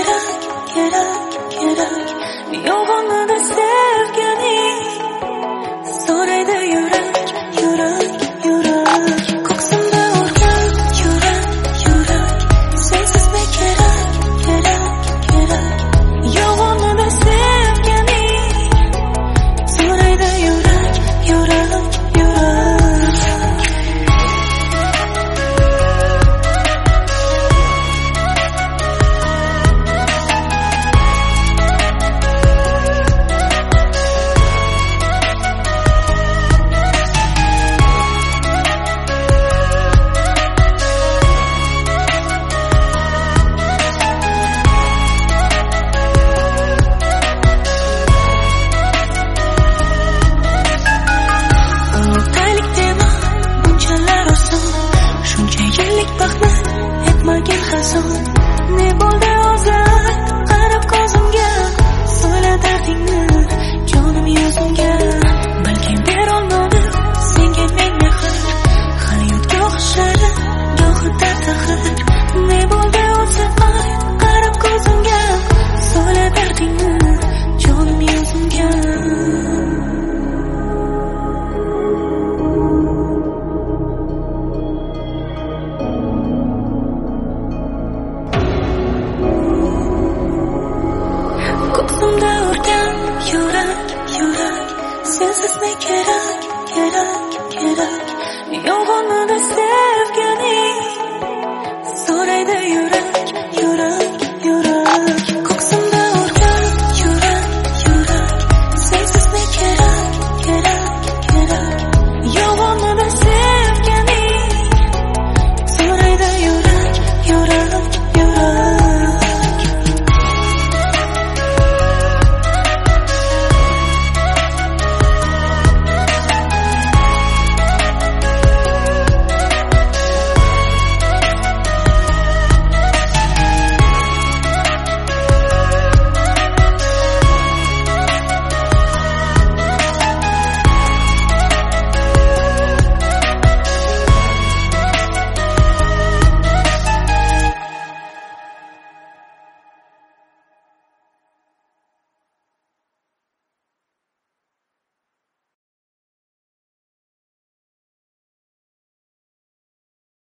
kerak, kerak, kerak. Yo'g'onmidi sevganing, so'raydi yurak, yurak, yurak. Ko'ksimda urgan yurak, yurak. Sensizmi kerak, kerak, kerak. Yo'g'onmidi sevganing, so'raydi yurak, yurak, yurak. Ne bo'ldi o'zi qarab ko'zimga, so'yla dardingni jonim yuzimga. Balki berolmadim senga men mehr, hayot goh shirin goh dard. Ne bo'ldi o'zi qarab ko'zimga, so'yla dardingni jonim yuzimga. Ko'ksimda urgan yurak, yurak. Sensizmi kerak, kerak, kerak. Yo'g'onmidi sevganing, so'raydi yurak.